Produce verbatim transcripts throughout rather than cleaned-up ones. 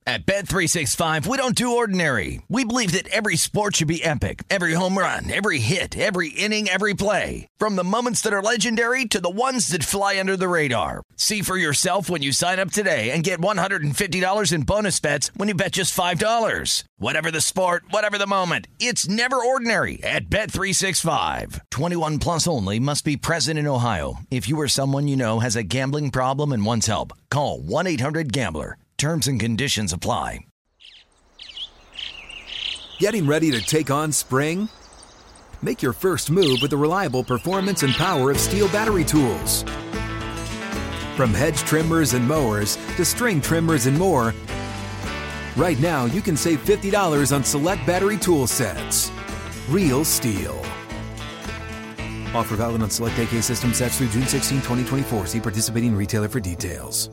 At Bet three sixty-five, we don't do ordinary. We believe that every sport should be epic. Every home run, every hit, every inning, every play. From the moments that are legendary to the ones that fly under the radar. See for yourself when you sign up today and get one hundred fifty dollars in bonus bets when you bet just five dollars. Whatever the sport, whatever the moment, it's never ordinary at Bet three sixty-five. twenty-one plus only. Must be present in Ohio. If you or someone you know has a gambling problem and wants help, call one eight hundred gambler. Terms and conditions apply. Getting ready to take on spring? Make your first move with the reliable performance and power of Steel battery tools. From hedge trimmers and mowers to string trimmers and more, right now you can save fifty dollars on select battery tool sets. Real Steel. Offer valid on select A K system sets through June sixteenth, twenty twenty-four. See participating retailer for details.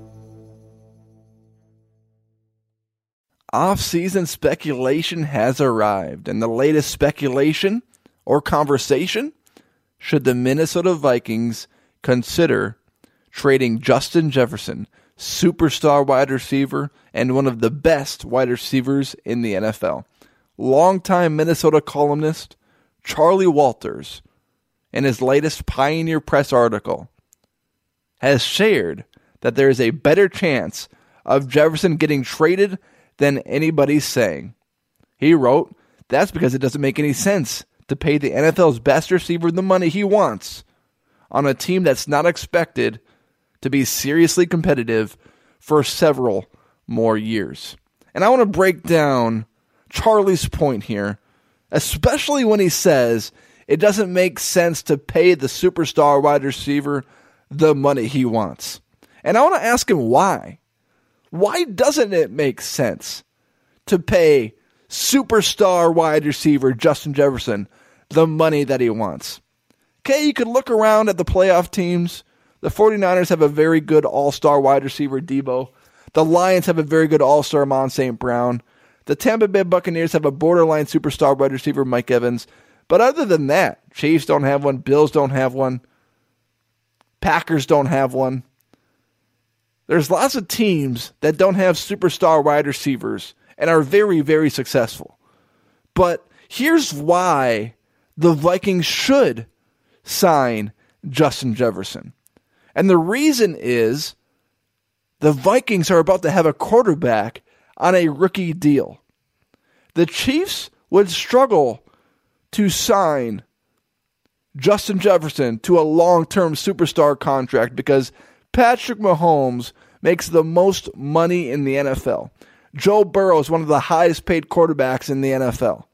Off-season speculation has arrived, and the latest speculation or conversation: should the Minnesota Vikings consider trading Justin Jefferson, superstar wide receiver and one of the best wide receivers in the N F L? Longtime Minnesota columnist Charlie Walters, in his latest Pioneer Press article, has shared that there is a better chance of Jefferson getting traded than anybody's saying. He wrote, "That's because it doesn't make any sense to pay the N F L's best receiver the money he wants on a team that's not expected to be seriously competitive for several more years." And I want to break down Charlie's point here, especially when he says it doesn't make sense to pay the superstar wide receiver the money he wants. And I want to ask him why. Why doesn't it make sense to pay superstar wide receiver Justin Jefferson the money that he wants? Okay, you could look around at the playoff teams. The 49ers have a very good all-star wide receiver, Debo. The Lions have a very good all-star, Amon Saint Brown. The Tampa Bay Buccaneers have a borderline superstar wide receiver, Mike Evans. But other than that, Chiefs don't have one. Bills don't have one. Packers don't have one. There's lots of teams that don't have superstar wide receivers and are very, very successful. But here's why the Vikings should sign Justin Jefferson. And the reason is the Vikings are about to have a quarterback on a rookie deal. The Chiefs would struggle to sign Justin Jefferson to a long-term superstar contract because Patrick Mahomes makes the most money in the N F L. Joe Burrow is one of the highest paid quarterbacks in the N F L.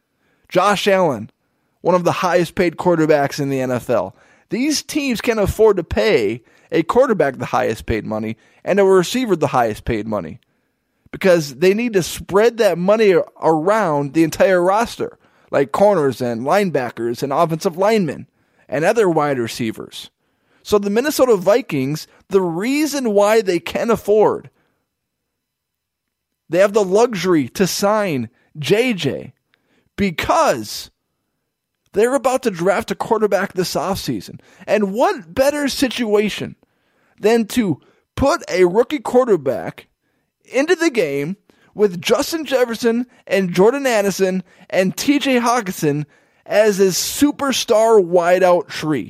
Josh Allen, one of the highest paid quarterbacks in the N F L. These teams can't afford to pay a quarterback the highest paid money and a receiver the highest paid money because they need to spread that money around the entire roster, like corners and linebackers and offensive linemen and other wide receivers. So the Minnesota Vikings, the reason why they can afford, they have the luxury to sign J J because they're about to draft a quarterback this offseason. And what better situation than to put a rookie quarterback into the game with Justin Jefferson and Jordan Addison and T J Hawkinson as his superstar wideout tree.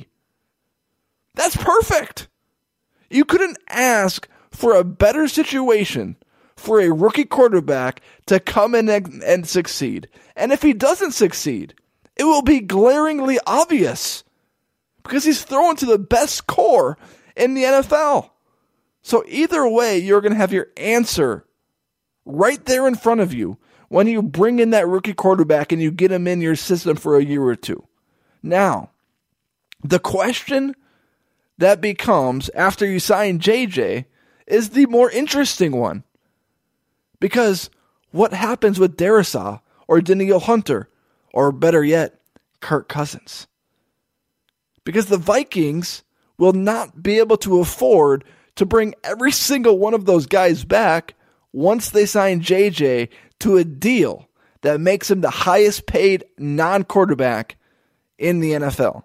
That's perfect. You couldn't ask for a better situation for a rookie quarterback to come in and, and succeed. And if he doesn't succeed, it will be glaringly obvious because he's throwing to the best core in the N F L. So either way, you're going to have your answer right there in front of you when you bring in that rookie quarterback and you get him in your system for a year or two. Now, the question that becomes, after you sign J J, is the more interesting one. Because what happens with Darisaw or Danielle Hunter, or better yet, Kirk Cousins? Because the Vikings will not be able to afford to bring every single one of those guys back once they sign J J to a deal that makes him the highest paid non-quarterback in the N F L.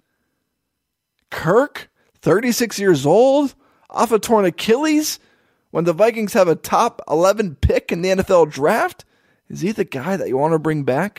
Kirk, thirty-six years old, off a torn Achilles, when the Vikings have a top eleven pick in the N F L draft? Is he the guy that you want to bring back?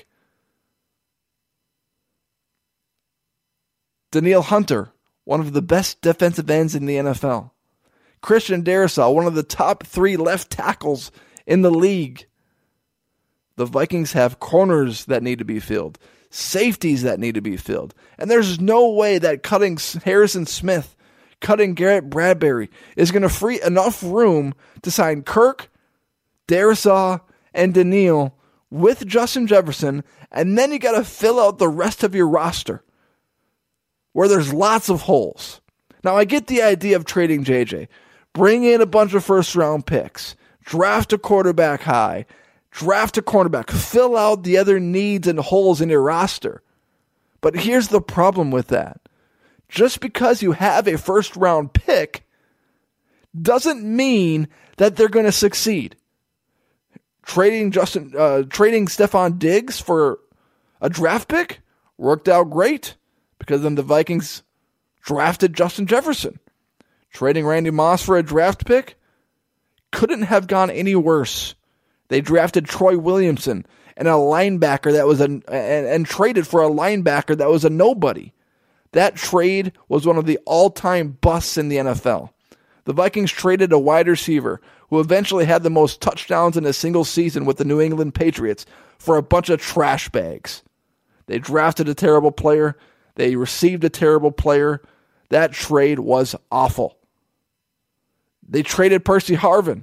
Danielle Hunter, one of the best defensive ends in the N F L. Christian Darrisaw, one of the top three left tackles in the league. The Vikings have corners that need to be filled, safeties that need to be filled, and there's no way that cutting Harrison Smith, cutting Garrett Bradbury is going to free enough room to sign Kirk, Darrisaw, and Danielle with Justin Jefferson, and then you got to fill out the rest of your roster where there's lots of holes. Now, I get the idea of trading J J. Bring in a bunch of first-round picks. Draft a quarterback high. Draft a cornerback. Fill out the other needs and holes in your roster. But here's the problem with that. Just because you have a first-round pick doesn't mean that they're going to succeed. Trading Justin, uh, trading Stephon Diggs for a draft pick worked out great because then the Vikings drafted Justin Jefferson. Trading Randy Moss for a draft pick couldn't have gone any worse. They drafted Troy Williamson and a linebacker that was a and, and traded for a linebacker that was a nobody. That trade was one of the all-time busts in the N F L. The Vikings traded a wide receiver who eventually had the most touchdowns in a single season with the New England Patriots for a bunch of trash bags. They drafted a terrible player. They received a terrible player. That trade was awful. They traded Percy Harvin.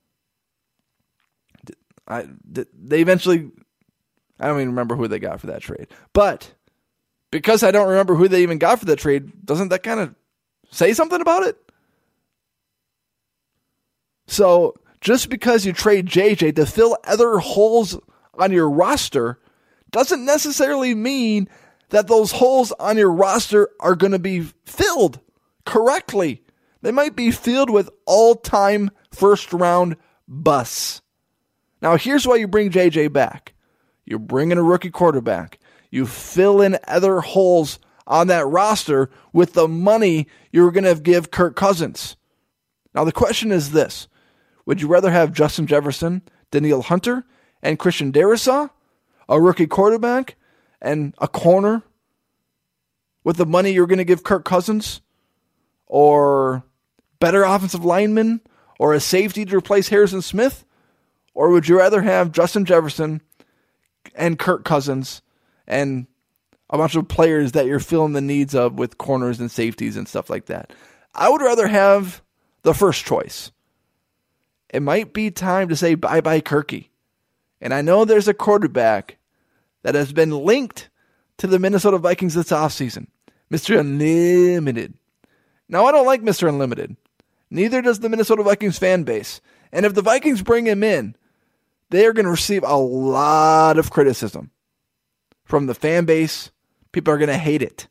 I, they eventually, I don't even remember who they got for that trade. But because I don't remember who they even got for that trade, doesn't that kind of say something about it? So just because you trade J J to fill other holes on your roster doesn't necessarily mean that those holes on your roster are going to be filled correctly. They might be filled with all-time first-round busts. Now, here's why you bring J J back. You bring in a rookie quarterback. You fill in other holes on that roster with the money you're going to give Kirk Cousins. Now, the question is this. Would you rather have Justin Jefferson, Danielle Hunter, and Christian Darrisaw, a rookie quarterback, and a corner with the money you're going to give Kirk Cousins, or better offensive linemen, or a safety to replace Harrison Smith? Or would you rather have Justin Jefferson and Kirk Cousins and a bunch of players that you're filling the needs of with corners and safeties and stuff like that? I would rather have the first choice. It might be time to say bye-bye Kirky. And I know there's a quarterback that has been linked to the Minnesota Vikings this offseason, Mister Unlimited. Now, I don't like Mister Unlimited. Neither does the Minnesota Vikings fan base. And if the Vikings bring him in, they are going to receive a lot of criticism from the fan base. People are going to hate it.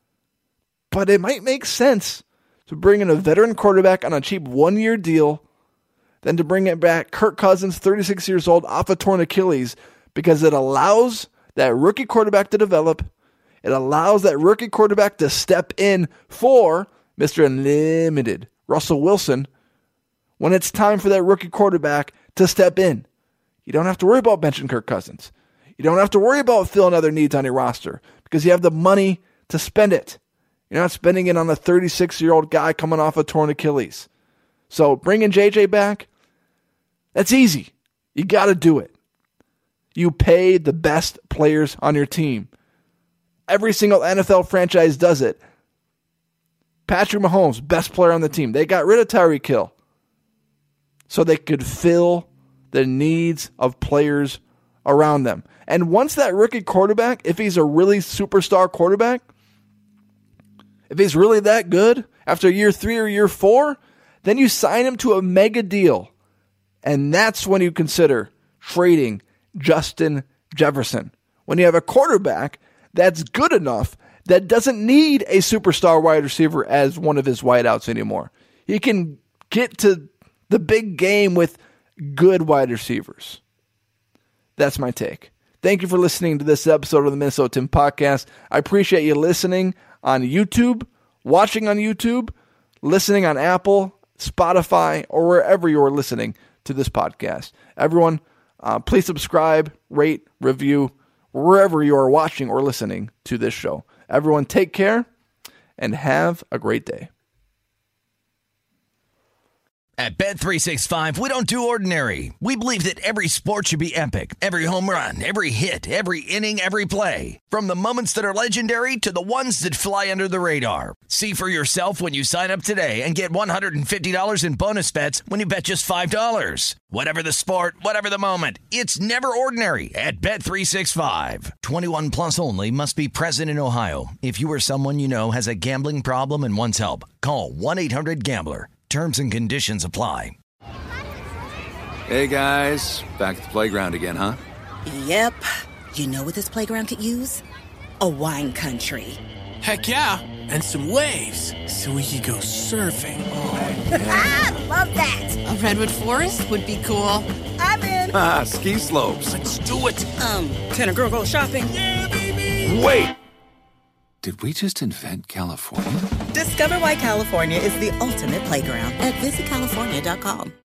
But it might make sense to bring in a veteran quarterback on a cheap one-year deal than to bring it back Kirk Cousins, thirty-six years old, off a torn Achilles, because it allows that rookie quarterback to develop. It allows that rookie quarterback to step in for Mister Unlimited, Russell Wilson, when it's time for that rookie quarterback to step in. You don't have to worry about benching Kirk Cousins. You don't have to worry about filling other needs on your roster because you have the money to spend it. You're not spending it on a thirty-six-year-old guy coming off a torn Achilles. So bringing J J back, that's easy. You got to do it. You pay the best players on your team. Every single N F L franchise does it. Patrick Mahomes, best player on the team. They got rid of Tyreek Hill so they could fill the needs of players around them. And once that rookie quarterback, if he's a really superstar quarterback, if he's really that good after year three or year four, then you sign him to a mega deal. And that's when you consider trading Justin Jefferson. When you have a quarterback that's good enough that doesn't need a superstar wide receiver as one of his wideouts anymore. He can get to the big game with good wide receivers. That's my take. Thank you for listening to this episode of the Minnesota Tim Podcast. I appreciate you listening on YouTube, watching on YouTube, listening on Apple, Spotify, or wherever you're listening to this podcast. Everyone, uh, please subscribe, rate, review, wherever you are watching or listening to this show. Everyone, take care and have a great day. At Bet three sixty-five, we don't do ordinary. We believe that every sport should be epic. Every home run, every hit, every inning, every play. From the moments that are legendary to the ones that fly under the radar. See for yourself when you sign up today and get one hundred fifty dollars in bonus bets when you bet just five dollars. Whatever the sport, whatever the moment, it's never ordinary at Bet three sixty-five. twenty-one plus only. Must be present in Ohio. If you or someone you know has a gambling problem and wants help, call one eight hundred gambler. Terms and conditions apply. Hey guys, back at the playground again, huh? Yep. You know what this playground could use? A wine country. Heck yeah, and some waves so we could go surfing. Oh, yeah. Love that. A redwood forest would be cool. I'm in. Ah, ski slopes. Let's do it. Um, can a girl go shopping? Yeah, baby. Wait! Did we just invent California? Discover why California is the ultimate playground at visit california dot com.